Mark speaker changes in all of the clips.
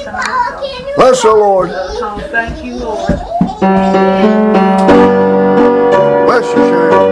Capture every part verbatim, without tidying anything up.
Speaker 1: Bless the Lord.
Speaker 2: Thank you, Lord.
Speaker 1: Bless you, Sharon.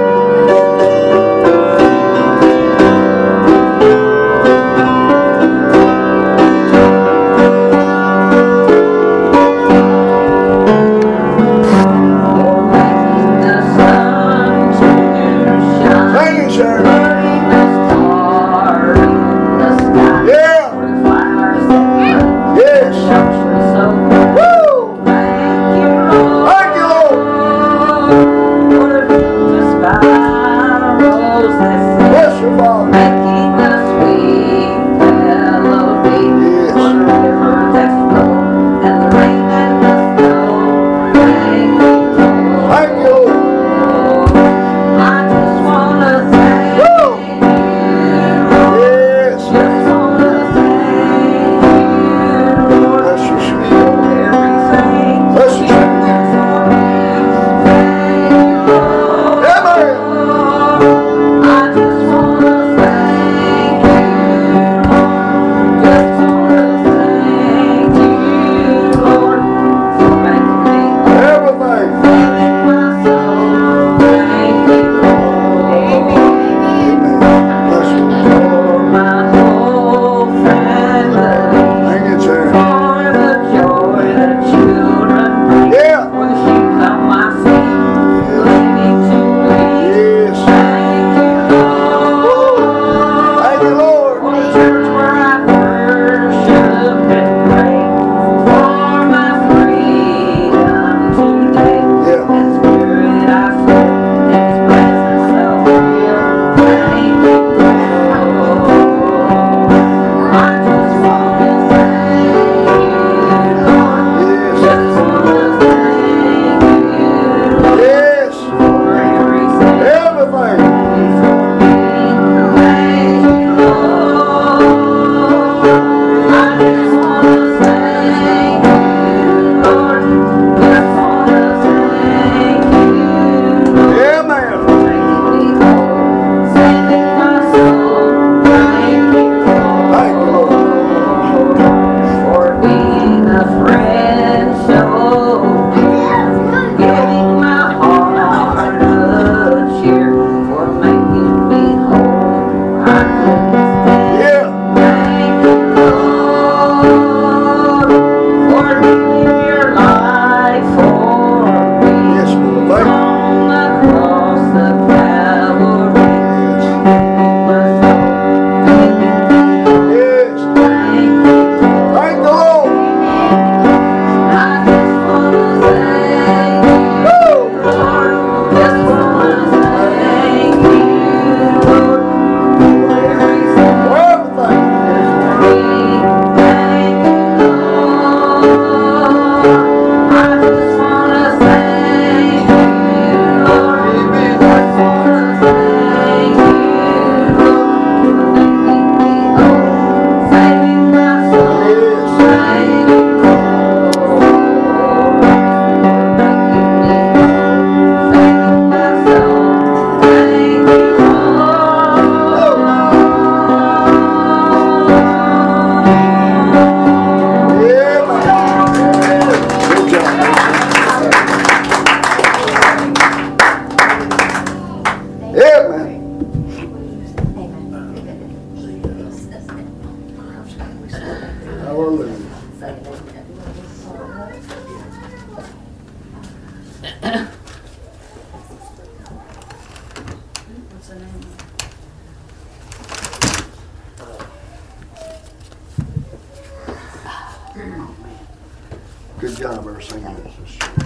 Speaker 1: Good job, our singing this year.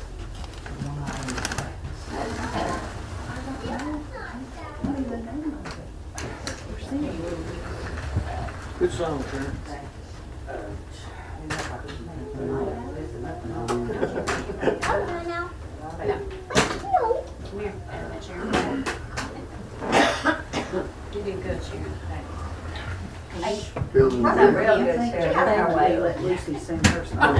Speaker 3: Good song, Sharon.
Speaker 4: You did good, Sharon.
Speaker 1: Feeling
Speaker 4: That's
Speaker 1: good.
Speaker 4: a real good, Sharon.
Speaker 5: Way let Lucy sing her song.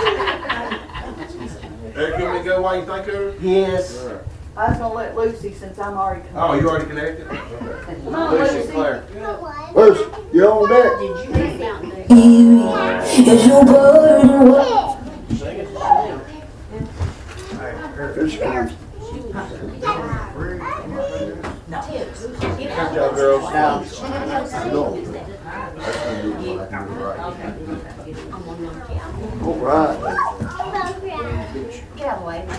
Speaker 3: Eric, you want me to go while you think of her?
Speaker 5: Yes.
Speaker 3: All right.
Speaker 5: I was gonna let Lucy since I'm already.
Speaker 3: Oh, you already connected?
Speaker 5: Come on,
Speaker 3: Lucy
Speaker 5: Lucy.
Speaker 3: Claire.
Speaker 1: Lucy, you on deck?
Speaker 4: Did you make Mountain Dew?
Speaker 2: Is your burden what?
Speaker 1: Here she comes.
Speaker 3: Good job, girls. Now,
Speaker 1: All right.
Speaker 4: Get out of the way.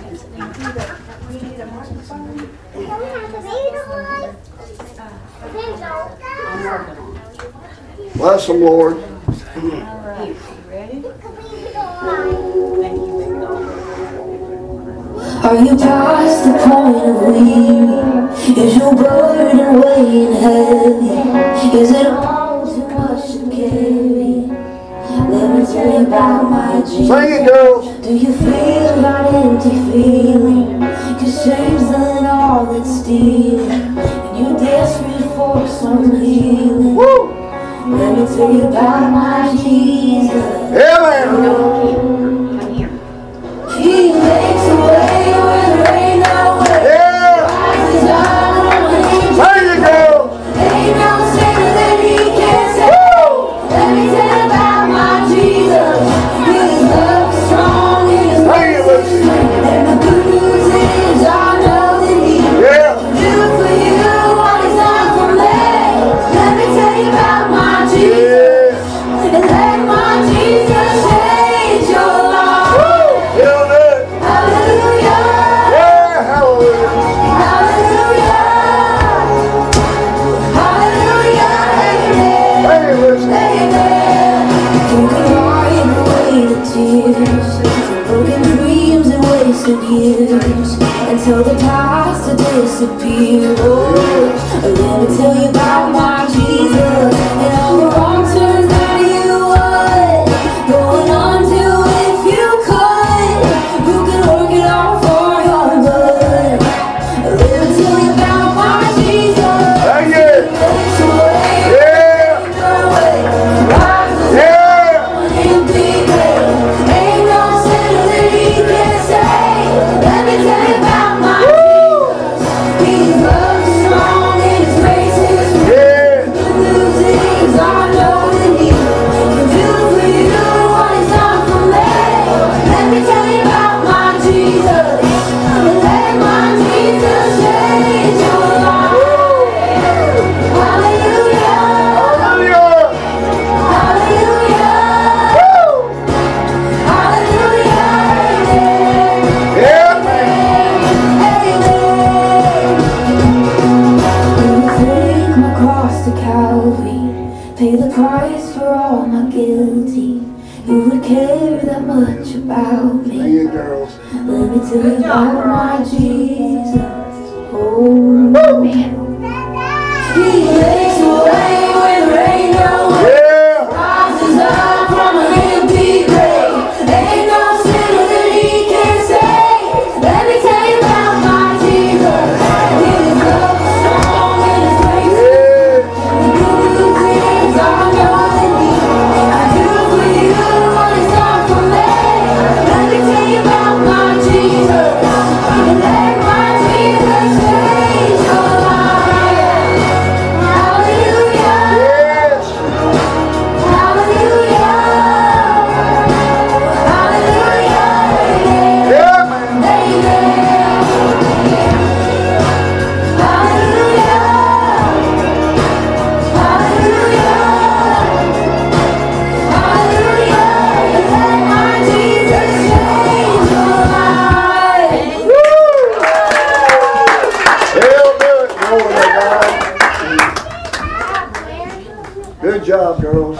Speaker 4: I'm working on it.
Speaker 1: Bless them, Lord.
Speaker 4: All right, you ready?
Speaker 2: Are you past the point of weary? Is your burden weighing heavy? Is it all too much to carry? Let me tell you about my Jesus.
Speaker 1: Sing it, girls.
Speaker 2: Do you feel that empty feeling? Cause shame's done all that's stealing, and you're desperate for some healing.
Speaker 1: Woo!
Speaker 2: Let me tell you about my Jesus.
Speaker 1: Yeah, man.
Speaker 4: I'm here.
Speaker 2: He makes a way where there ain't no way.
Speaker 1: Yeah.
Speaker 2: Rises up from the deep.
Speaker 1: Sing it, girls.
Speaker 2: Ain't no sinner that he can't save. Let me tell you about my Jesus. His love is strong, his
Speaker 1: Sing
Speaker 2: grace
Speaker 1: it,
Speaker 2: is
Speaker 1: Lucy.
Speaker 2: free. And the good news is I know that he
Speaker 1: Yeah.
Speaker 2: will do for you what he's done for me. Let me tell you about my Jesus.
Speaker 1: Yeah.
Speaker 2: And let my Jesus change your life.
Speaker 1: He'll do it.
Speaker 2: Hallelujah.
Speaker 1: Yeah, hallelujah.
Speaker 2: Hallelujah. Hallelujah. Amen.
Speaker 1: Sing it, Lucy.
Speaker 2: Amen. You can hide away the tears, the broken dreams and wasted years, until the past to disappear. Oh, let me tell you about my Jesus and all the wrong turns that you would going on to if you could. Who can work it out for your good? Let me tell you about my Jesus.
Speaker 1: Sing it.
Speaker 2: Makes a way,
Speaker 1: Yeah.
Speaker 2: no way, rises
Speaker 1: Yeah.
Speaker 2: empty grave. Ain't no sinner that he can't save. Let me tell you about my Jesus. His love is strong and his grace is free.
Speaker 1: Yeah.
Speaker 2: Good news is I know that he can do for you what he's done for me. Let me tell you about my Jesus. Let my Jesus change your life. Hallelujah.
Speaker 1: Hallelujah.
Speaker 2: Hallelujah.
Speaker 1: Woo.
Speaker 2: Hallelujah.
Speaker 1: Yeah, man.
Speaker 2: Take my cross to Calvary, pay the price for all my guilty. You would care that much about
Speaker 1: Sing
Speaker 2: me.
Speaker 1: it, girls.
Speaker 2: Let me tell you about my Jesus. Oh, he makes a way where there ain't no way.
Speaker 1: Yeah.
Speaker 2: Rises up from an empty grave. Ain't no sinner that he can't save. Let me tell you about my Jesus. His love is strong and his grace is
Speaker 1: Yeah.
Speaker 2: the good news is I know that he can do for you what he's done for me. Let me tell you about my Jesus. And let my Jesus change your life. Hallelujah.
Speaker 1: Yes.
Speaker 2: Hallelujah. Hallelujah.
Speaker 1: Yeah, man.
Speaker 2: Amen. Hallelujah. Hallelujah. Hallelujah. Let my Jesus change your life.
Speaker 1: He'll do it. Glory to God. Good job, girls.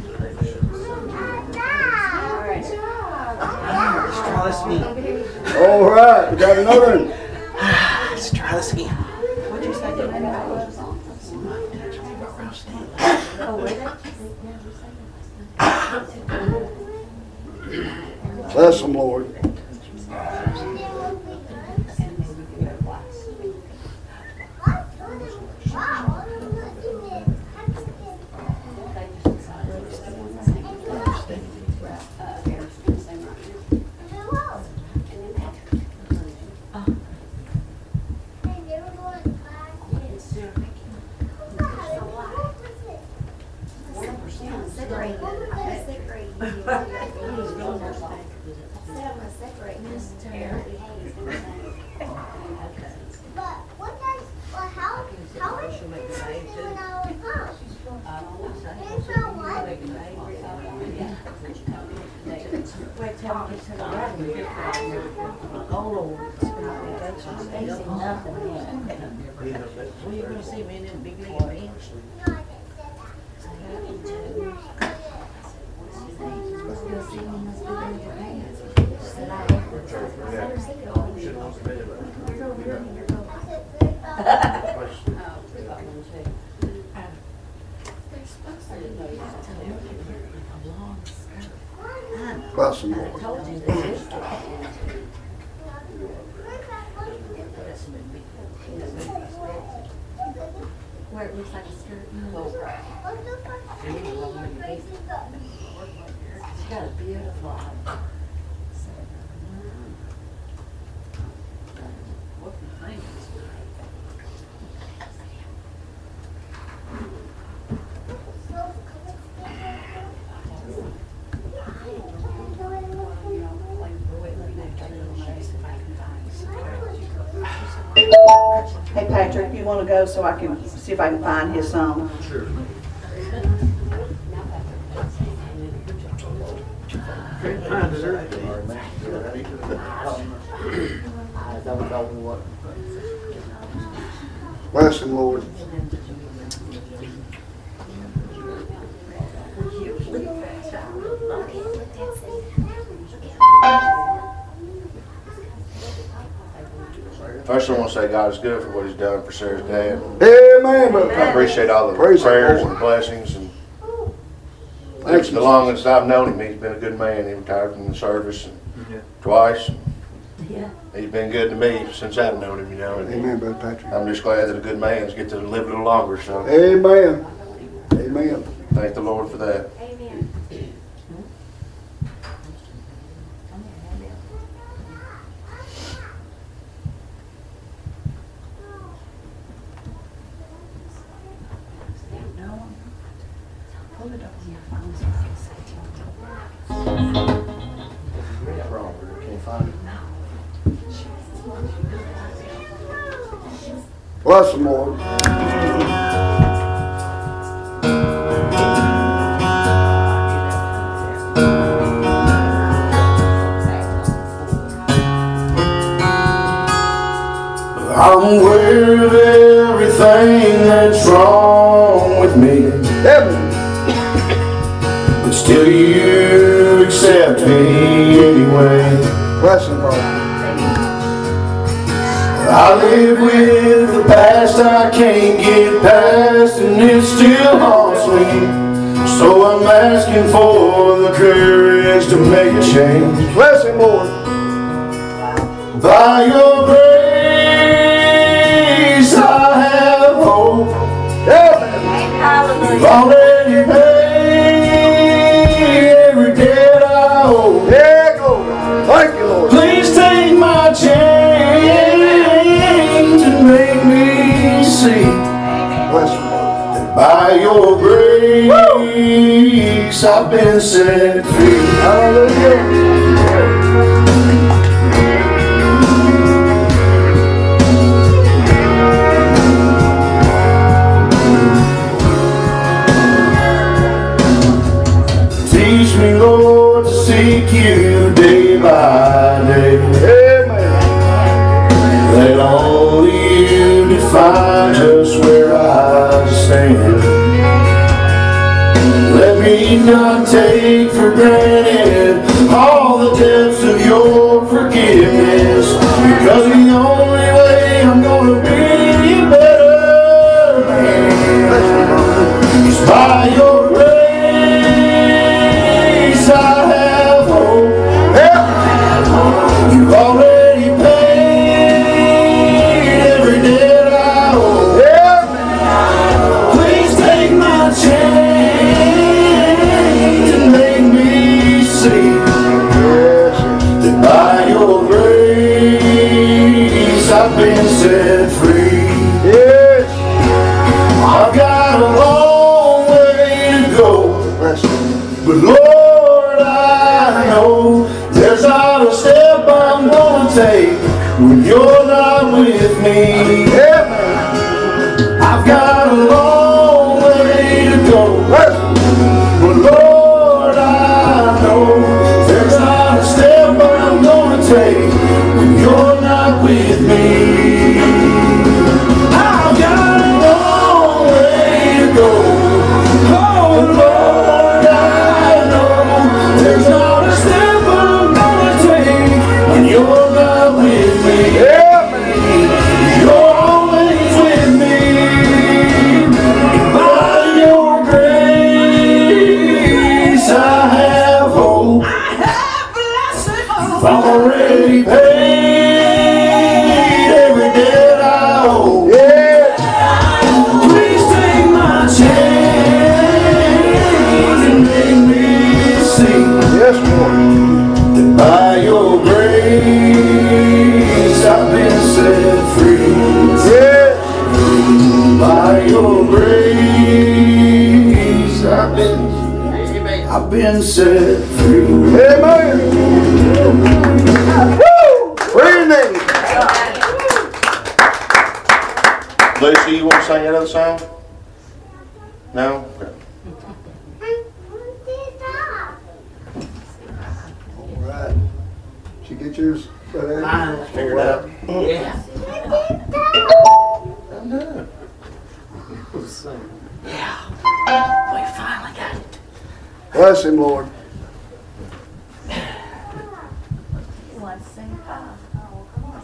Speaker 6: Try this again.
Speaker 1: All right, we got another one.
Speaker 6: Let's try this again.
Speaker 4: What'd you say your name was? Oh, wait.
Speaker 1: Bless them, Lord.
Speaker 4: Sixth grade. Wait till I get to the wedding. Oh, Lord. Ain't nothing yet. Well, you're gonna see me in them big league bands.
Speaker 1: Bless the Lord.
Speaker 4: Where it looks like a skirt. She's got a beautiful eye. What do you think?
Speaker 5: Hey Patrick, you wanna go so I can see if I can find his song?
Speaker 3: Sure. Can't find it, there.
Speaker 1: Bless him, Lord.
Speaker 7: First, I want to say God is good for what He's done for Sarah's dad.
Speaker 1: Amen, brother.
Speaker 7: I appreciate all the
Speaker 1: Praise the
Speaker 7: prayers
Speaker 1: Lord.
Speaker 7: and blessings. And
Speaker 1: Thank you.
Speaker 7: the longest I've known him, he's been a good man. He retired from the service and
Speaker 3: Yeah.
Speaker 7: twice.
Speaker 4: Yeah.
Speaker 7: He's been good to me since I've known him, you know. And
Speaker 1: Amen, Brother Patrick.
Speaker 7: I'm just glad that a good man's get to live a little longer. So
Speaker 1: Amen. Amen.
Speaker 7: thank the Lord for that.
Speaker 4: Pull it up on your phone so I can see it.
Speaker 1: What's wrong? Can't find it. Bless him, Lord.
Speaker 8: I'm aware of everything that's wrong with me,
Speaker 1: Amen.
Speaker 8: but still you accept me anyway.
Speaker 1: Bless him, Lord.
Speaker 8: I live with the past I can't get past, and it still haunts me. So I'm asking for the courage to make a change.
Speaker 1: Bless him, Lord.
Speaker 8: By your grace I have hope.
Speaker 1: Amen.
Speaker 8: You've already paid every debt I owe.
Speaker 1: Yeah, glory. Thank you, Lord.
Speaker 8: Please take my chains and make me see
Speaker 1: Bless him, Lord.
Speaker 8: that by your grace I've been set free.
Speaker 1: Hallelujah.
Speaker 8: Teach me, Lord, to seek you day by day.
Speaker 1: Amen.
Speaker 8: Let only you define just where I stand. Let me not take for granted all the depths of your forgiveness, because the only way I'm gonna be a better man is by your grace. I have hope. You've already paid every debt I owe. Please take my chains and make me see take when you're not with me?
Speaker 1: Yeah, man.
Speaker 8: I've got a long way to go, but Lord, I know there's not a step I'm gonna take when you're not with me. I've got a long way to go, oh Lord, I know there's not a step I'm gonna take when you're not with me.
Speaker 1: Yeah, man.
Speaker 8: You're always with me. By your grace I have hope. I'm already paid every debt I owe.
Speaker 1: Yeah.
Speaker 8: Please take my chains and make me see
Speaker 1: Yes, Lord.
Speaker 8: that by your grace I've been set free.
Speaker 1: Yeah.
Speaker 8: By your grace I've been, I've been set free.
Speaker 1: Amen. Woo! Free name.
Speaker 7: Lucy, you want to sing that other song? No? Okay.
Speaker 1: All right. Did you get yours?
Speaker 3: Mine.
Speaker 7: Figure it out.
Speaker 3: Yeah.
Speaker 7: I'm done.
Speaker 3: We finally got it.
Speaker 1: Bless him, Lord.
Speaker 4: You want to sing? Oh, come on.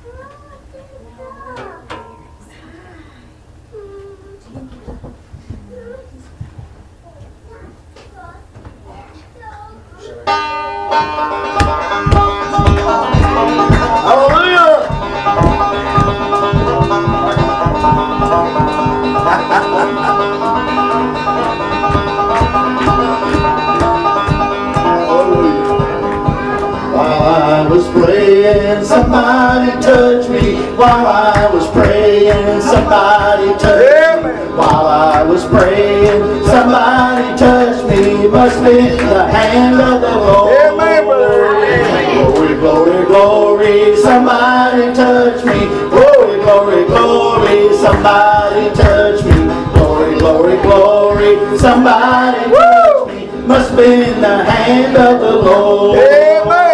Speaker 8: While I was praying, somebody touched me. While I was praying, somebody touched me. While I was praying, somebody touched me. Must be the hand of the Lord.
Speaker 1: Amen, brother.
Speaker 8: Glory, glory, glory, somebody touch me. Glory, glory, glory, somebody touch me. Glory, glory, glory, somebody touch me. Must be in the hand of the Lord.
Speaker 1: Amen.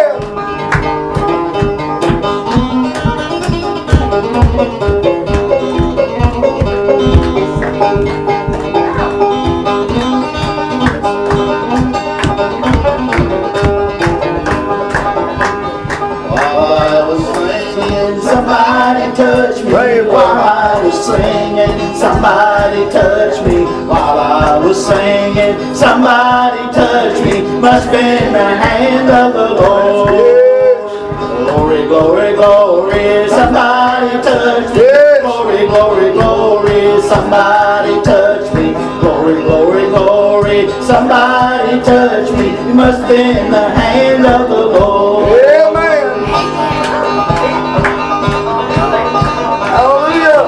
Speaker 8: Somebody touch me while I was singing. Somebody touch me while I was singing. Somebody touch me. Must be in the hand of the Lord. Glory, glory, glory. Somebody touch me. Glory, glory, glory. Somebody touch me. Glory, glory, glory. Somebody touch me. You must be in the hand of the Lord.
Speaker 1: Amen. Hallelujah.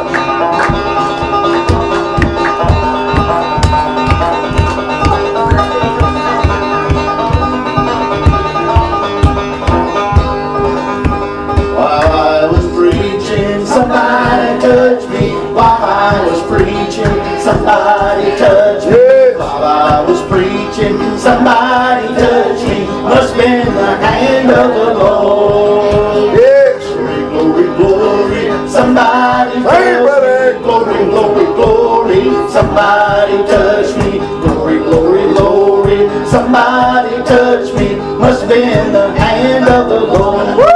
Speaker 8: While I was preaching, somebody touched me. While I was preaching, somebody touched me. While I was preaching, somebody touched me. Must be in the hand of the Lord.
Speaker 1: Yes.
Speaker 8: Glory, glory, glory. Somebody
Speaker 1: Hey,
Speaker 8: touched
Speaker 1: brother.
Speaker 8: me. Glory, glory, glory. Somebody touched me. Glory, glory, glory. Somebody touched me. Must be in the hand of the Lord. Woo!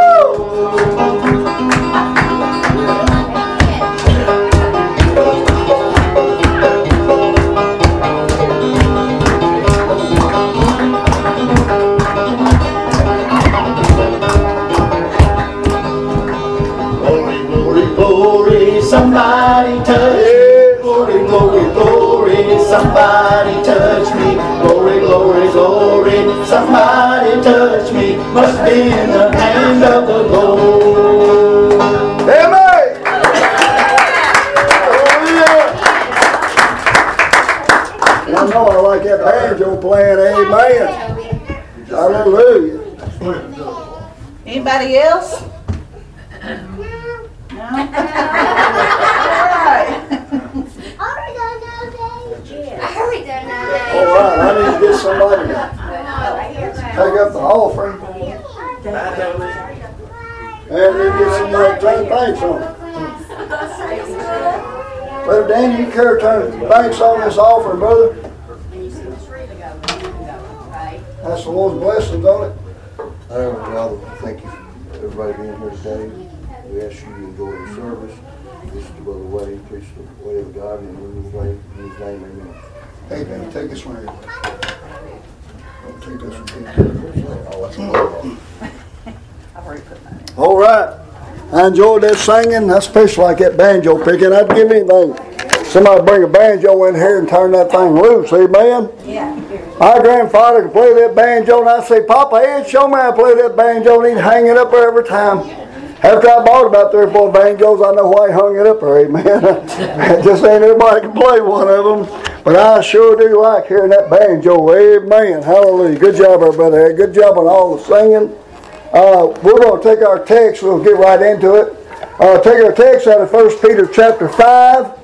Speaker 8: Glory, glory, glory, somebody touch me. Glory, glory, glory, somebody touch me. Glory, glory, glory, somebody touch me. Must be in the hand of the Lord.
Speaker 1: Amen. Hallelujah. And I know I like that banjo playing. Amen. Hallelujah.
Speaker 5: Anybody else? No? All right.
Speaker 1: All right, I need to get somebody to take up the offering. And then get somebody to turn the banks on it. Brother Dan, you care to turn the banks on this offering, brother? That's the Lord's blessings on it.
Speaker 8: Heavenly Father, thank you for everybody being here today. We ask you to enjoy the service. This is Brother Wade. Preach the way of God in his name. In his name, amen.
Speaker 1: Hey, man, take this one here. Don't take this one here.
Speaker 5: I've already put mine in.
Speaker 1: All right. I enjoyed that singing. I especially like that banjo picking. I'd give anything. Somebody bring a banjo in here and turn that thing loose. Amen.
Speaker 5: Yeah.
Speaker 1: My grandfather could play that banjo, and I'd say, Papa, Ed, show me how to play that banjo, and he'd hang it up there every time. After I bought about three or four banjos, I know why he hung it up there, amen. Just ain't everybody can play one of them. But I sure do like hearing that banjo, amen. Hallelujah. Good job, there, Brother Ed. Good job on all the singing. Uh, we're going to take our text. We'll get right into it. Uh, take our text out of First Peter chapter five.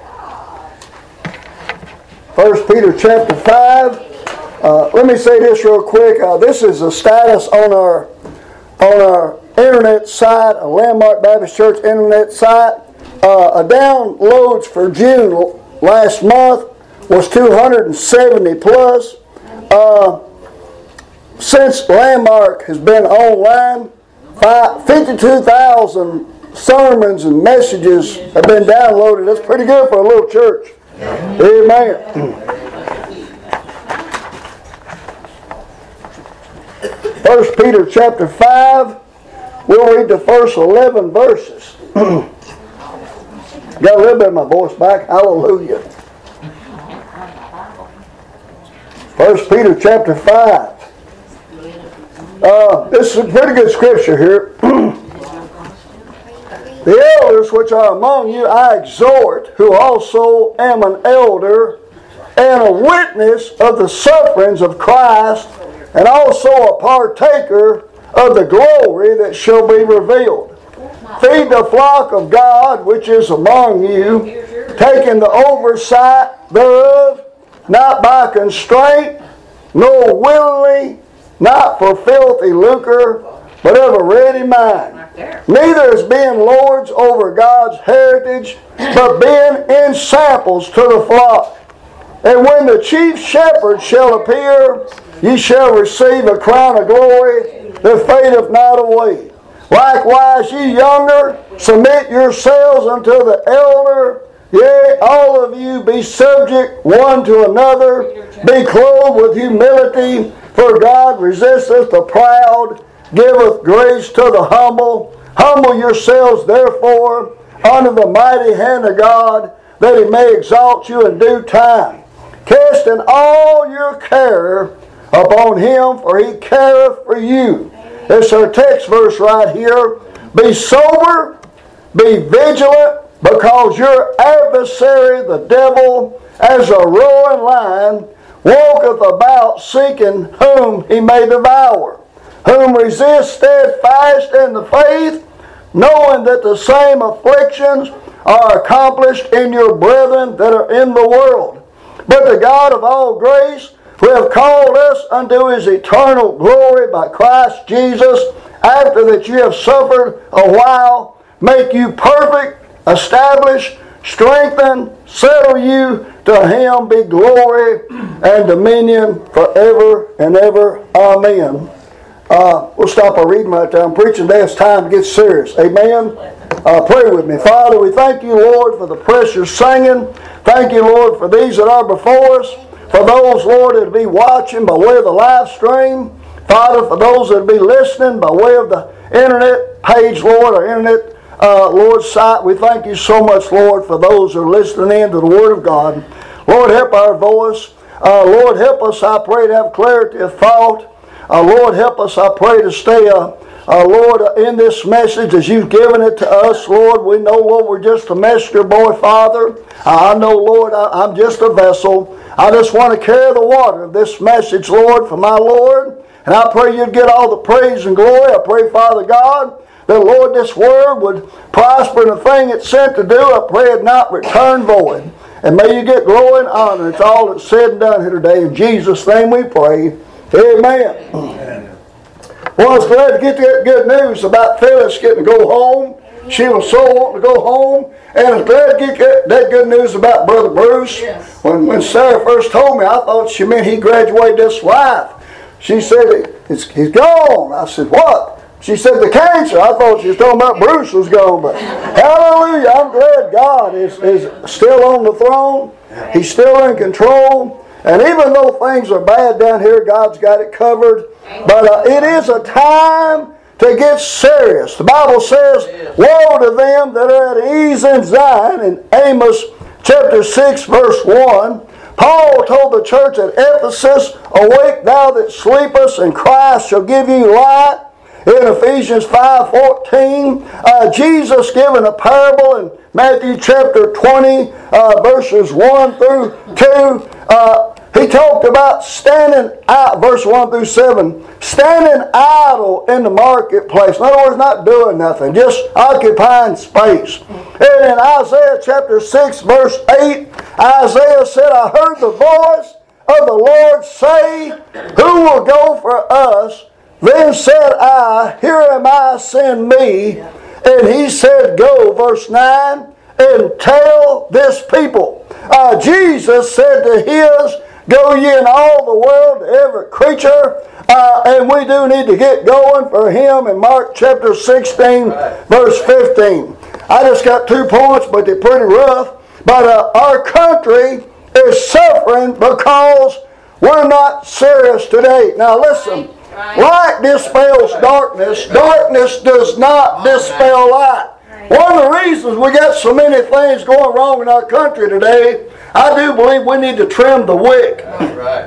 Speaker 1: First Peter chapter five. Uh, let me say this real quick. Uh, this is a status on our on our internet site, a Landmark Baptist Church internet site. Uh, a downloads for June last month was two hundred seventy plus. Uh, since Landmark has been online, fifty-two thousand sermons and messages have been downloaded. That's pretty good for a little church. Amen. First Peter chapter five, we'll read the first eleven verses. Got a little bit of my voice back. Hallelujah. First Peter chapter five. Uh, this is a pretty good scripture here. The elders which are among you I exhort, who also am an elder and a witness of the sufferings of Christ, and also a partaker of the glory that shall be revealed. Feed the flock of God which is among you, taking the oversight thereof, not by constraint, nor willingly, not for filthy lucre, but of a ready mind. Neither as being lords over God's heritage, but being in samples to the flock. And when the chief shepherd shall appear, ye shall receive a crown of glory that fadeth not away. Likewise, ye younger, submit yourselves unto the elder. Yea, all of you be subject one to another. Be clothed with humility, for God resisteth the proud, giveth grace to the humble. Humble yourselves, therefore, under the mighty hand of God, that He may exalt you in due time. Casting all your care upon Him, for He careth for you. It's our text verse right here. Be sober, be vigilant, because your adversary, the devil, as a roaring lion, walketh about seeking whom he may devour. Whom resist steadfast in the faith, knowing that the same afflictions are accomplished in your brethren that are in the world. But the God of all grace, who have called us unto His eternal glory by Christ Jesus, after that you have suffered a while, make you perfect, establish, strengthen, settle you. To Him be glory and dominion forever and ever. Amen. Uh, we'll stop our reading right there. I'm preaching today. It's time to get serious. Amen. Uh, pray with me. Father, we thank you, Lord, for the precious singing. Thank you, Lord, for these that are before us. For those, Lord, that will be watching by way of the live stream. Father, for those that will be listening by way of the internet page, Lord, or internet, uh, Lord, site. We thank you so much, Lord, for those that are listening in to the Word of God. Lord, help our voice. Uh, Lord, help us, I pray, to have clarity of thought. Uh, Lord, help us, I pray, to stay, uh, uh, Lord, uh, in this message as you've given it to us, Lord. We know, Lord, we're just a messenger boy, Father. Uh, I know, Lord, I, I'm just a vessel. I just want to carry the water of this message, Lord, for my Lord. And I pray you'd get all the praise and glory. I pray, Father God, that, Lord, this word would prosper in the thing it's sent to do. I pray it not return void. And may you get glory and honor. It's all that's said and done here today. In Jesus' name we pray. Amen. Amen. Well, I was glad to get that good news about Phyllis getting to go home. She was so wanting to go home. And I was glad to get that good news about Brother Bruce.
Speaker 4: Yes.
Speaker 1: When, when Sarah first told me, I thought she meant he graduated this life. She said, it's, he's gone. I said, what? She said, the cancer. I thought she was talking about Bruce was gone. But hallelujah, I'm glad God is, is still on the throne. He's still in control. And even though things are bad down here, God's got it covered. But uh, it is a time to get serious. The Bible says, woe to them that are at ease in Zion. In Amos chapter six verse one, Paul told the church at Ephesus, awake thou that sleepest, and Christ shall give you light. In Ephesians five fourteen, uh, Jesus given a parable in Matthew chapter twenty, uh, verses one through two. Uh, he talked about standing out, verse one through seven, standing idle in the marketplace. In other words, not doing nothing, just occupying space. And in Isaiah chapter six, verse eight, Isaiah said, I heard the voice of the Lord say, who will go for us? Then said I, here am I, send me. And he said, go, verse nine, and tell this people. Uh, Jesus said to his, go ye in all the world to every creature. Uh, and we do need to get going for him in Mark chapter sixteen, verse fifteen. I just got two points, but they're pretty rough. But uh, our country is suffering because we're not serious today. Now listen. Light dispels darkness. Darkness does not dispel light. One of the reasons we got so many things going wrong in our country today, I do believe we need to trim the wick.
Speaker 6: That's right.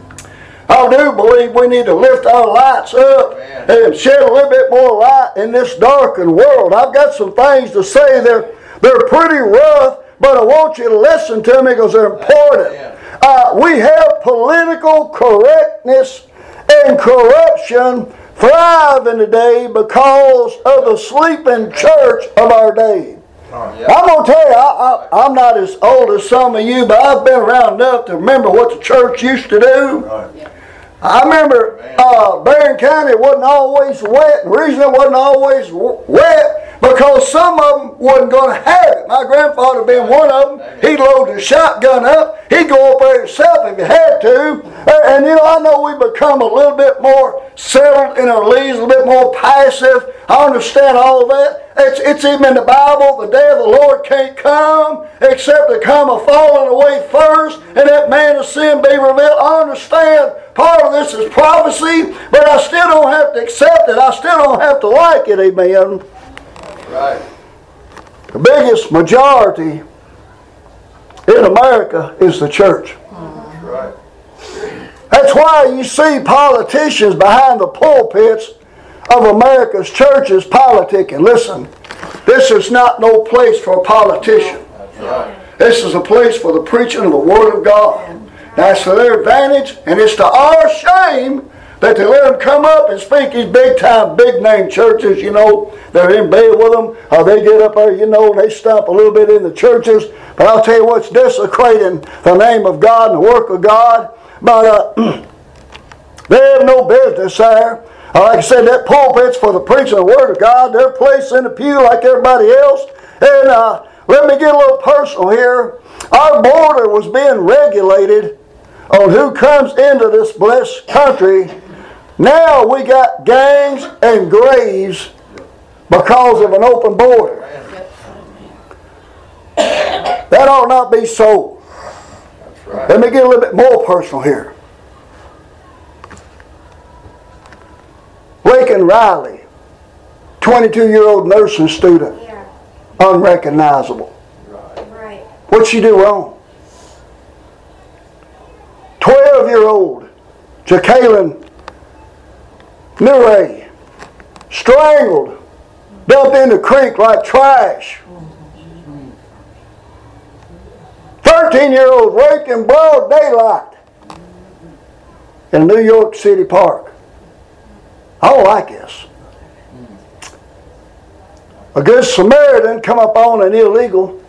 Speaker 1: I do believe we need to lift our lights up and shed a little bit more light in this darkened world. I've got some things to say. They're, they're pretty rough, but I want you to listen to me because they're important. Uh, we have political correctness and corruption thriving today because of the sleeping church of our day. I'm going to tell you, I, I, I'm not as old as some of you, but I've been around enough to remember what the church used to do. I remember uh, Barron County wasn't always wet. The reason it wasn't always w- wet because some of them wasn't going to have it. My grandfather being one of them, he'd load the shotgun up. He'd go up there himself if he had to. And, and you know, I know we become a little bit more settled in our leaves, a little bit more passive. I understand all that. It's, it's even in the Bible, the day of the Lord can't come except to come a falling away first and that man of sin be revealed. I understand part of this is prophecy, but I still don't have to accept it. I still don't have to like it, amen.
Speaker 6: Right.
Speaker 1: The biggest majority in America is the church.
Speaker 6: That's right.
Speaker 1: That's why you see politicians behind the pulpits of America's churches politicking. Listen, this is not no place for a politician.
Speaker 6: That's right.
Speaker 1: This is a place for the preaching of the Word of God. That's to their advantage, and it's to our shame that they let them come up and speak these big-time, big-name churches, you know. They're in bed with them. Uh, they get up there, you know, and they stomp a little bit in the churches. But I'll tell you what's desecrating the name of God and the work of God. But uh, they have no business there. Uh, like I said, that pulpit's for the preaching of the Word of God. They're placed in the pew like everybody else. And uh, let me get a little personal here. Our border was being regulated on who comes into this blessed country. Now we got gangs and graves because of an open border. That ought not be so.
Speaker 6: That's right.
Speaker 1: Let me get a little bit more personal here. Lincoln Riley, twenty-two-year-old nursing student,
Speaker 9: Yeah,
Speaker 1: unrecognizable.
Speaker 9: right.
Speaker 1: What'd she do wrong? twelve-year-old Jacqueline Murray, strangled, dumped in the creek like trash. thirteen-year-old raped in broad daylight in a New York City park. I don't like this. a good Samaritan come up on an illegal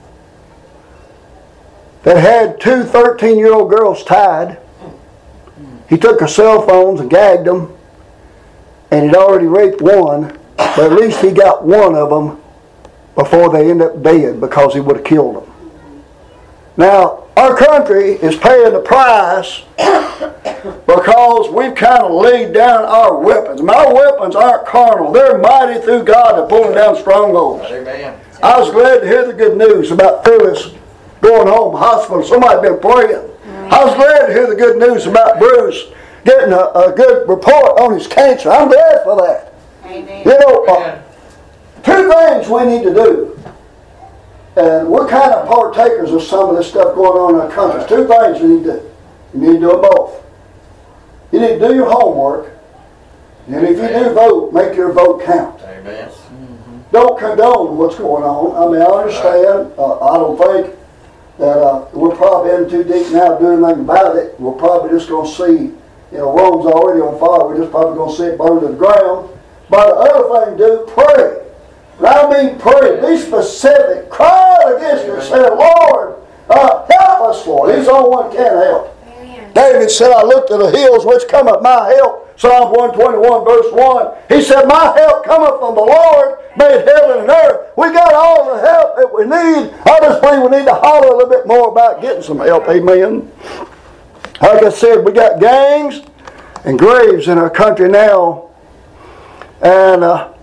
Speaker 1: that had two thirteen-year-old girls tied. He took their cell phones and gagged them, and he'd already raped one, but at least he got one of them before they ended up dead because he would have killed them. Now, our country is paying the price because we've kind of laid down our weapons. And our weapons aren't carnal. They're mighty through God to pulling down strongholds.
Speaker 6: Amen.
Speaker 1: I was glad to hear the good news about Phyllis going home hospital. Somebody been praying. I was glad to hear the good news about Bruce getting a, a good report on his cancer. I'm glad for that.
Speaker 5: Amen.
Speaker 1: You know, uh, two things we need to do. And we're kind of partakers of some of this stuff going on in our country. Two things you need to do. You need to do them both. You need to do your homework. And if you do vote, make your vote count.
Speaker 6: Amen.
Speaker 1: Don't condone what's going on. I mean, I understand. Uh, I don't think that uh, we're probably in too deep now to do anything about it. We're probably just going to see, you know, Rome's already on fire. We're just probably going to see it burn to the ground. But the other thing, do pray. And I mean pray. Be specific. Cry against it. Say, Lord, uh, help us, Lord. He's the only one that can help.
Speaker 2: Amen.
Speaker 1: David said, I looked to the hills which cometh my help. Psalm one twenty-one verse one. He said, my help cometh from the Lord, made heaven and earth. We got all the help that we need. I just believe we need to holler a little bit more about getting some help. Amen. Like I said, we got gangs and graves in our country now. And uh,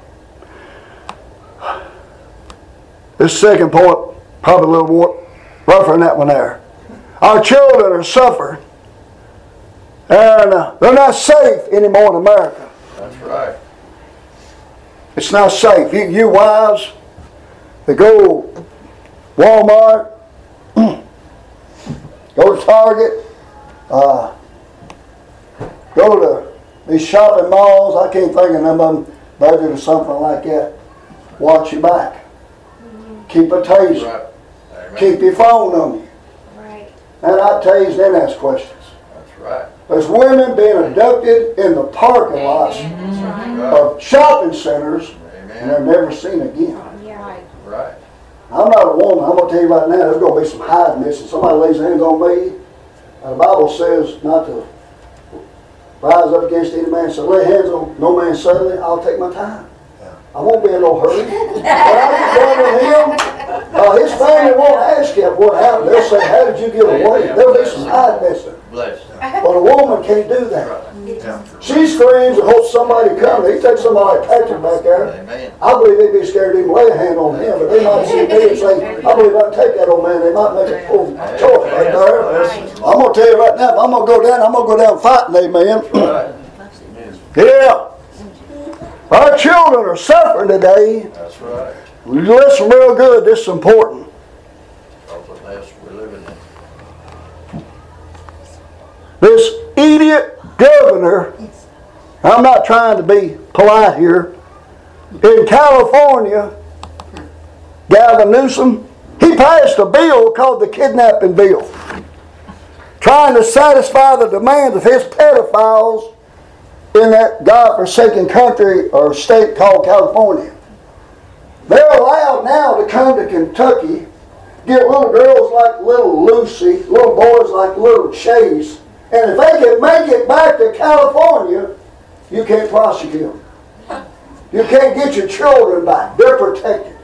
Speaker 1: this second point, probably a little more rougher than that one there. Our children are suffering. And uh, they're not safe anymore in America.
Speaker 6: That's right.
Speaker 1: It's not safe. You, you wives that go Walmart, go to Target, uh, go to these shopping malls. I can't think of none of them, budget or something like that. Watch your back. Keep a taser.
Speaker 6: Right. Amen.
Speaker 1: Keep your phone on you.
Speaker 2: Right.
Speaker 1: And I tase, then ask questions.
Speaker 6: That's right.
Speaker 1: There's women being abducted in the parking lots
Speaker 6: That's right.
Speaker 1: of shopping centers, and they're
Speaker 6: Amen.
Speaker 1: never seen again.
Speaker 2: Yeah.
Speaker 6: Right.
Speaker 1: I'm not a woman. I'm going to tell you right now, there's going to be some hiding this. If somebody lays hands on me, uh, the Bible says not to rise up against any man. So lay hands on no man suddenly. I'll take my time. I won't be in no hurry. When I get done with him, uh, his family won't ask him what happened. They'll say, how did you get away? There'll be some hiding this.
Speaker 6: Bless you.
Speaker 1: But a woman can't do that.
Speaker 6: Right. Yeah.
Speaker 1: She screams and hopes somebody comes. He takes somebody like Patrick back there.
Speaker 6: Amen.
Speaker 1: I believe they'd be scared to even lay a hand on him, but they might see me and say, I believe I can take that old man. They might make a full choice right there. I'm going to tell you right now, if I'm going to go down, I'm going to go down fighting, amen.
Speaker 6: Right.
Speaker 1: Yeah. Our children are suffering today.
Speaker 6: That's right.
Speaker 1: Listen real good, this is important.
Speaker 6: That's the mess we're living in.
Speaker 1: This idiot governor, I'm not trying to be polite here, in California, Gavin Newsom, he passed a bill called the kidnapping bill, trying to satisfy the demands of his pedophiles in that God-forsaken country or state called California. They're allowed now to come to Kentucky, get little girls like little Lucy, little boys like little Chase, and if they can make it back to California, you can't prosecute them. You can't get your children back. They're protected.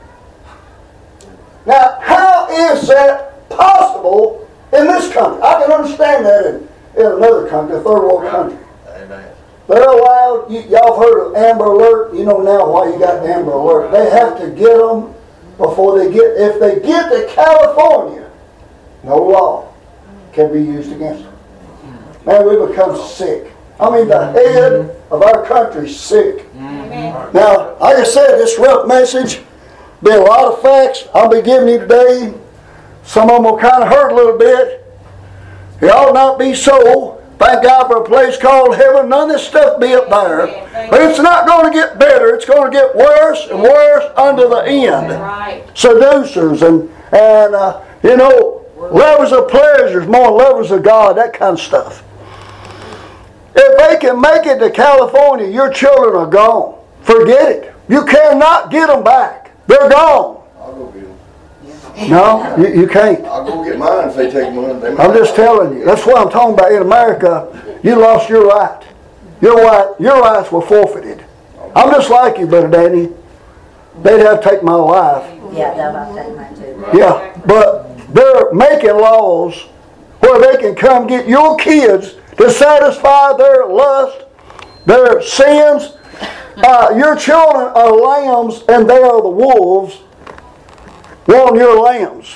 Speaker 1: Now, how is that possible in this country? I can understand that in, in another country, a third world country.
Speaker 6: Amen.
Speaker 1: They're allowed, you, y'all have heard of Amber Alert. You know now why you got Amber Alert. They have to get them before they get, if they get to California, no law can be used against them. Man, we become sick. I mean, the head of our country's sick.
Speaker 2: Amen.
Speaker 1: Now, like I said, this rough message, be a lot of facts I'll be giving you today. Some of them will kind of hurt a little bit. It ought not be so. Thank God for a place called heaven. None of this stuff be up there. But it's not going to get better. It's going to get worse and worse unto the end.
Speaker 2: Right.
Speaker 1: Seducers and, and uh, you know, lovers of pleasures, more lovers of God, that kind of stuff. If they can make it to California, your children are gone. Forget it. You cannot get them back. They're gone.
Speaker 7: I'll go get them.
Speaker 1: No, you, you can't.
Speaker 7: I'll go get mine if they take mine. They might-
Speaker 1: I'm just telling you. That's what I'm talking about. In America, you lost your right. Your right, your rights were forfeited. I'm just like you, Brother Danny. They'd have to take my life.
Speaker 4: Yeah, they'll have to take mine too.
Speaker 1: Yeah, but they're making laws where they can come get your kids to satisfy their lust, their sins. Uh, your children are lambs and they are the wolves wanting your lambs.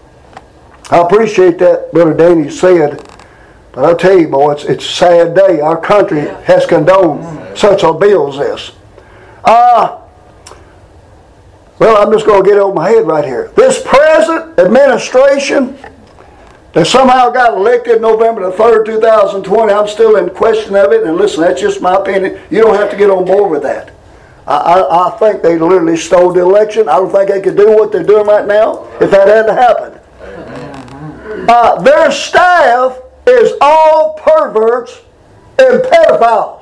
Speaker 1: I appreciate that, Brother Danny said. But I'll tell you, boy, it's, it's a sad day. Our country has condoned such a bill as this. Uh, well, I'm just going to get over my head right here. This present administration that somehow got elected November the third, two thousand twenty, I'm still in question of it. And listen, that's just my opinion. You don't have to get on board with that. I, I, I think they literally stole the election. I don't think they could do what they're doing right now if that hadn't happened. Uh, their staff is all perverts and pedophiles.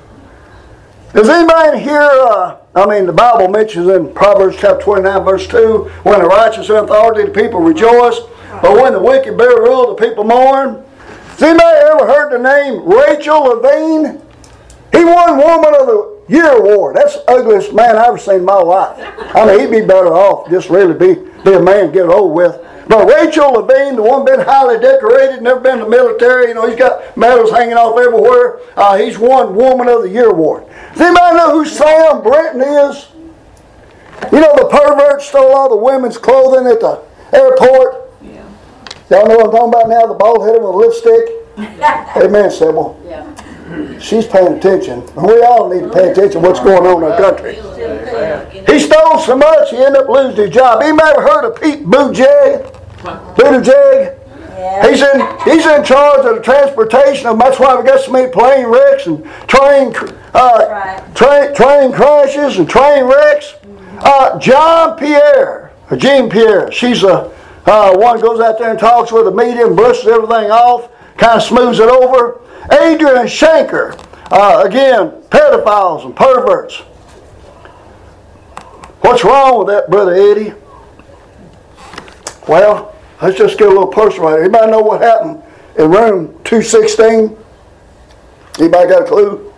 Speaker 1: Does anybody here, uh, I mean, the Bible mentions in Proverbs chapter twenty-nine, verse two, when the righteous are in authority, the people rejoice, but when the wicked bear rule, the people mourn. Has anybody ever heard the name Rachel Levine? He won Woman of the Year award. That's the ugliest man I've ever seen in my life. I mean, he'd be better off just really be, be a man, get it over with. But Rachel Levine, the one been highly decorated, never been in the military, you know, he's got medals hanging off everywhere. Uh, he's won Woman of the Year award. Does anybody know who Sam Britton is? You know the pervert stole all the women's clothing at the airport? Yeah. Y'all know what I'm talking about now? The bald-headed with a lipstick? Amen, Sybil. Yeah. She's paying attention. We all need to pay attention to what's going on in our country. He stole so much, he ended up losing his job. Anybody ever heard of Pete Buttigieg? Buttigieg? Yeah. He's in he's in charge of the transportation of. That's why we got so many plane wrecks and train uh, right. train train crashes and train wrecks. Uh, John Pierre or Jean Pierre. She's a uh, one who goes out there and talks with the media and brushes everything off, kind of smooths it over. Adrian Shanker, uh, again, pedophiles and perverts. What's wrong with that, Brother Eddie? Well, let's just get a little personal right here. Anybody know what happened in room two sixteen? Anybody got a clue?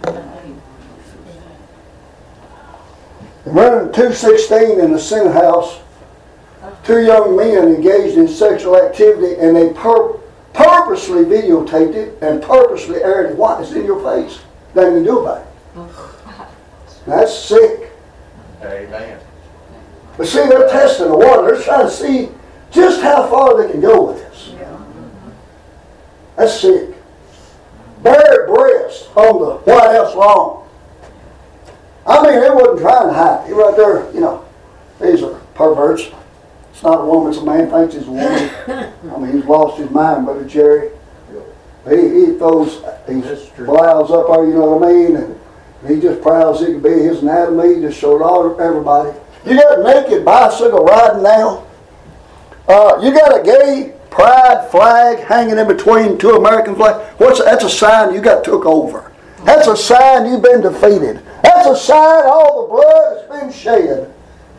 Speaker 1: In room two sixteen in the Senate House, two young men engaged in sexual activity, and they pur- purposely videotaped it and purposely aired it. Why? It's in your face. Nothing you can do about it. That's sick.
Speaker 6: Amen.
Speaker 1: But see, they're testing the water. They're trying to see just how far they can go with this. That's sick. Bare breast on the White House lawn. I mean, they wasn't trying to hide. He right there, you know, these are perverts. It's not a woman, it's a man thinks he's a woman. I mean, he's lost his mind, Brother Jerry. He, he throws his blouse up there, you know what I mean? And he just proud as he can be. His anatomy, he just showed all everybody. You got a naked bicycle riding now. Uh, you got a gay pride flag hanging in between two American flags. What's that's a sign you got took over. That's a sign you've been defeated. That's a sign all the blood that's been shed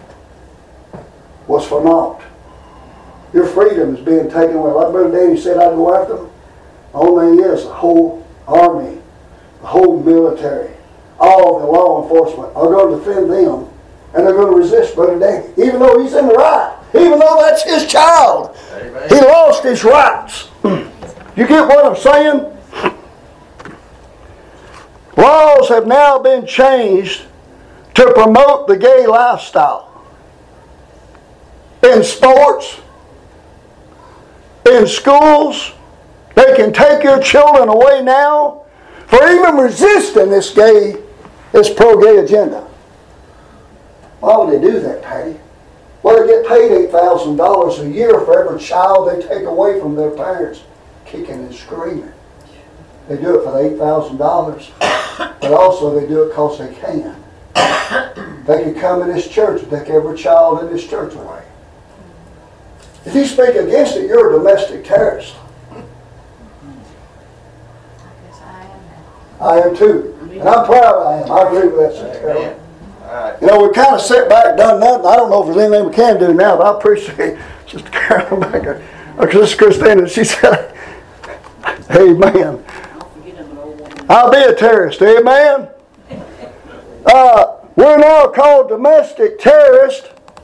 Speaker 1: was for naught. Your freedom is being taken away. Like Brother Danny said, I'd go after them. The only thing is, the whole army, the whole military, all the law enforcement are going to defend them, and they're going to resist Brother Danny, even though he's in the right, even though that's his child. Amen. He lost his rights. You get what I'm saying? Laws have now been changed to promote the gay lifestyle. In sports, in schools, they can take your children away now for even resisting this gay, this pro-gay agenda. Why would they do that, Patty? Well, they get paid eight thousand dollars a year for every child they take away from their parents, kicking and screaming. They do it for the eight thousand dollars, but also they do it because they can. They can come in this church and take every child in this church away. If you speak against it, you're a domestic terrorist. I am too. And I'm proud I am. I agree with that, Sister Carol.
Speaker 6: All right.
Speaker 1: You know, we kind of sat back and done nothing. I don't know if there's anything we can do now, but I appreciate Sister Carolyn back there. Because this is Christina, she said, amen. I'll be a terrorist, amen. Uh, we're now called domestic terrorists.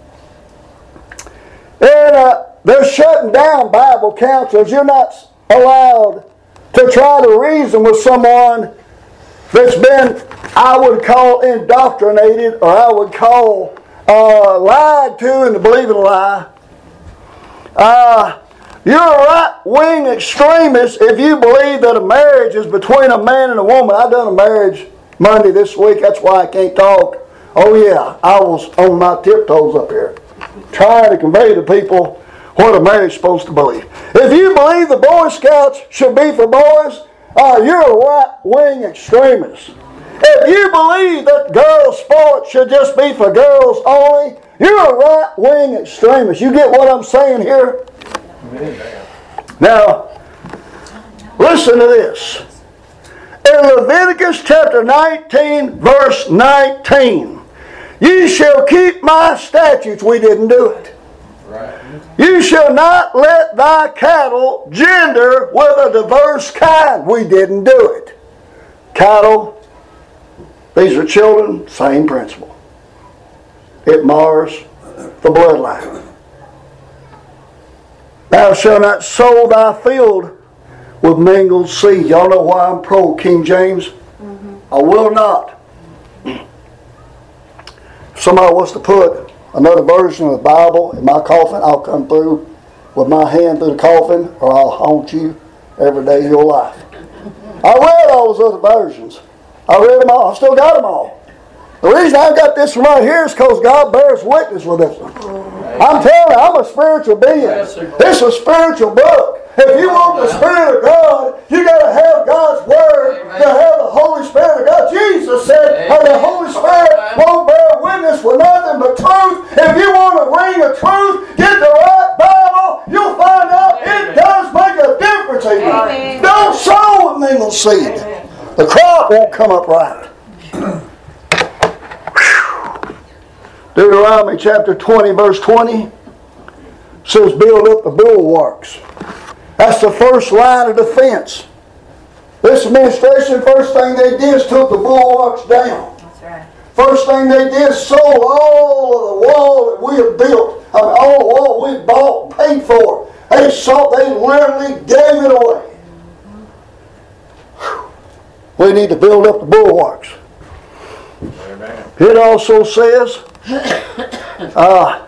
Speaker 1: And uh, they're shutting down Bible counselors. You're not allowed to try to reason with someone that's been, I would call, indoctrinated, or I would call uh, lied to into believing a lie. Uh, you're a right-wing extremist if you believe that a marriage is between a man and a woman. I done a marriage Monday this week. That's why I can't talk. Oh yeah, I was on my tiptoes up here, trying to convey to people what a marriage is supposed to believe. If you believe the Boy Scouts should be for boys, uh, you're a right-wing extremist. If you believe that girls' sports should just be for girls only, you're a right-wing extremist. You get what I'm saying here? Now, listen to this. In Leviticus chapter nineteen, verse nineteen, you shall keep my statutes. We didn't do it.
Speaker 6: Right.
Speaker 1: You shall not let thy cattle gender with a diverse kind. We didn't do it. Cattle, these are children, same principle. It mars the bloodline. Thou shalt not sow thy field with mingled seed. Y'all know why I'm pro King James? Mm-hmm. I will not. If somebody wants to put another version of the Bible in my coffin, I'll come through with my hand through the coffin, or I'll haunt you every day of your life. I read all those other versions. I read them all. I still got them all. The reason I've got this one right here is because God bears witness with this one. I'm telling you, I'm a spiritual being. This is a spiritual book. If you want the Spirit of God, you got to have God's Word to have the Holy Spirit of God. Jesus said, and the Holy Spirit won't bear witness with nothing but truth. If you want a ring of truth, get the right Bible. You'll find out it does make a difference in you. Don't sow with mingled seed. The crop won't come up right. Deuteronomy chapter twenty, verse twenty says, build up the bulwarks. That's the first line of defense. This administration, first thing they did is took the bulwarks down.
Speaker 4: That's right.
Speaker 1: First thing they did is sold all of the wall that we had built. I mean, all the wall we had bought and paid for. They sold, they literally gave it away. We need to build up the bulwarks.
Speaker 6: Amen.
Speaker 1: It also says, uh,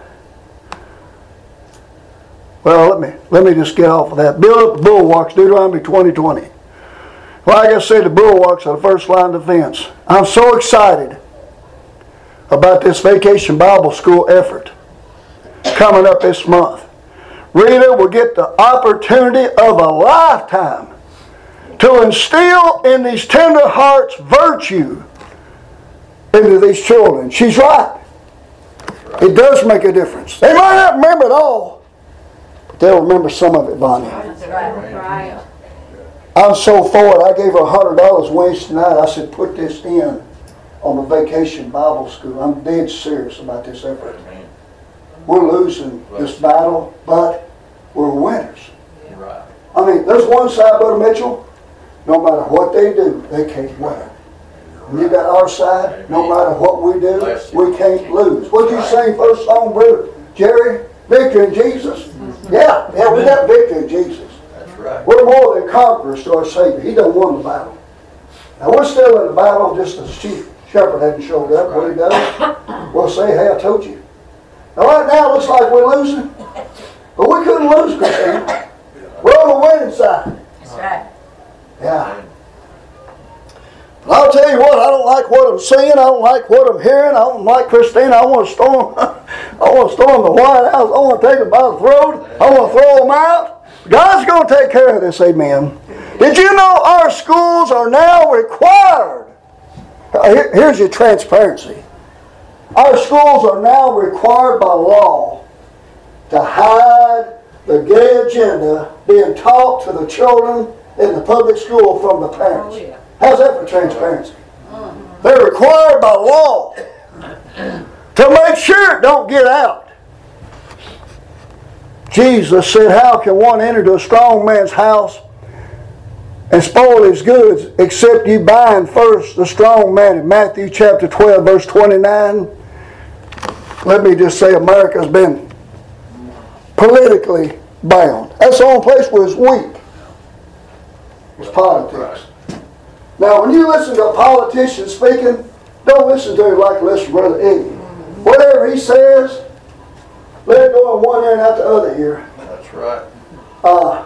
Speaker 1: well, let me let me just get off of that. Build up the bulwarks, Deuteronomy twenty twenty. Like I said, the bulwarks are the first line of defense. I'm so excited about this Vacation Bible School effort coming up this month. Rita will get the opportunity of a lifetime to instill in these tender hearts virtue into these children. She's right. It does make a difference. They might not remember it all, but they'll remember some of it, Bonnie.
Speaker 4: That's right. Right.
Speaker 1: I'm so for it. I gave her one hundred dollars Wednesday night. I said, put this in on the Vacation Bible School. I'm dead serious about this effort. We're losing this battle, but we're winners.
Speaker 6: Right.
Speaker 1: I mean, there's one side, Brother Mitchell, no matter what they do, they can't win. And you got our side, no matter what we do, we can't lose. What'd you sing first song, Brother Jerry? Victory in Jesus? Yeah, yeah, we got victory in Jesus.
Speaker 6: That's right.
Speaker 1: We're more than conquerors to our Savior. He done won the battle. Now we're still in the battle, just as chief shepherd hadn't showed up. What he does, we'll say, hey, I told you. Now right now it looks like we're losing, but we couldn't lose, Christine. We're on the winning side.
Speaker 4: That's right.
Speaker 1: Yeah. But I'll tell you what, I don't like what I'm seeing. I don't like what I'm hearing. I don't like Christine. I want to storm. I want to storm the White House. I want to take them by the throat. I want to throw them out. God's going to take care of this. Amen. Did you know our schools are now required? Here, here's your transparency. Our schools are now required by law to hide the gay agenda being taught to the children in the public school from the parents. How's that for transparency? They're required by law to make sure it don't get out. Jesus said, how can one enter to a strong man's house and spoil his goods except you bind first the strong man? In Matthew chapter twelve, verse twenty-nine. Let me just say America's been politically bound. That's the only place where it's weak. It's politics. Now, when you listen to a politician speaking, don't listen to him like listen to Brother Iggy. Whatever he says, let it go in one ear and out the other ear.
Speaker 6: That's right.
Speaker 1: Uh,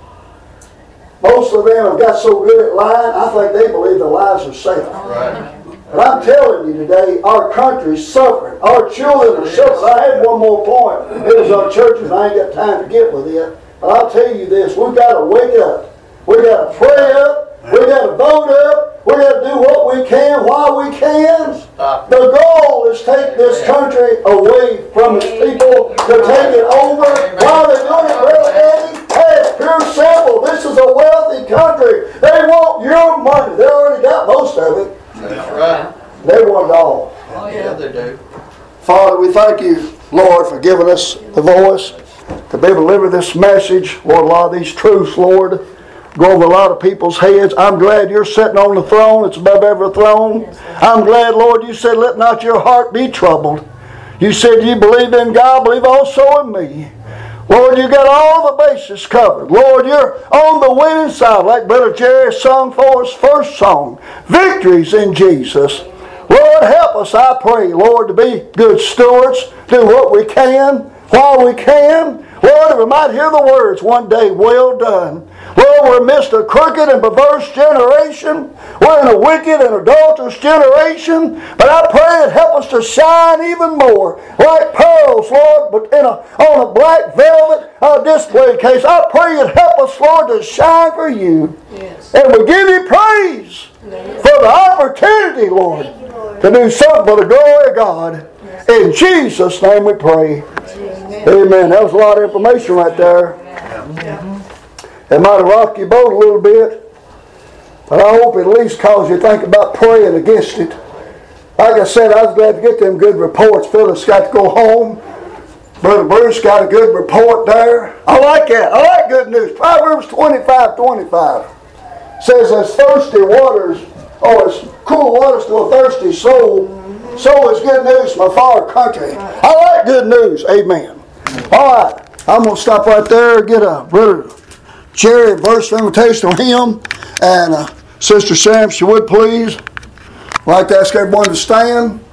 Speaker 1: most of them have got so good at lying, I think they believe their lies are safe.
Speaker 6: Right.
Speaker 1: But I'm telling you today, our country's suffering. Our children are suffering. I had one more point. It was our churches. I ain't got time to get with it. But I'll tell you this. We've got to wake up. We've got to pray up. We've got to vote up. We've got to do what we can while we can.
Speaker 6: Stop.
Speaker 1: The goal is to take this country away from its people, to take it over. While they're doing it, Brother Eddie, hey, it's pure simple. This is a wealthy country. They want your money. They already got most of it.
Speaker 6: That's right.
Speaker 1: They want it all.
Speaker 6: Oh, yeah, they do.
Speaker 1: Father, we thank you, Lord, for giving us the voice to be able to deliver this message. Lord, a lot of these truths, Lord, go over a lot of people's heads. I'm glad you're sitting on the throne. It's above every throne. I'm glad, Lord, you said, let not your heart be troubled. You said you believe in God, believe also in me. Lord, you got all the bases covered. Lord, you're on the winning side, like Brother Jerry sung for his first song. Victories in Jesus. Lord, help us, I pray, Lord, to be good stewards, do what we can, while we can. Lord, that we might hear the words one day, well done. Lord, we're amidst a crooked and perverse generation. We're in a wicked and adulterous generation. But I pray it help us to shine even more like pearls, Lord, but in a, on a black velvet uh, display case. I pray it help us, Lord, to shine for you. Yes. And we give you praise yes. for the opportunity, Lord, you, Lord, to do something for the glory of God. Yes. In Jesus' name we pray. Amen. Amen. That was a lot of information right there. Yeah. It might have rocked your boat a little bit, but I hope it at least caused you to think about praying against it. Like I said, I was glad to get them good reports. Phyllis got to go home. Brother Bruce got a good report there. I like that. I like good news. Proverbs twenty-five twenty-five says, as thirsty waters, or as cool waters to a thirsty soul, so is good news from a far country. I like good news. Amen. All right. I'm going to stop right there and get a brother Jerry verse of invitation on him. And uh, Sister Sam, if she would please. I'd like to ask everyone to stand.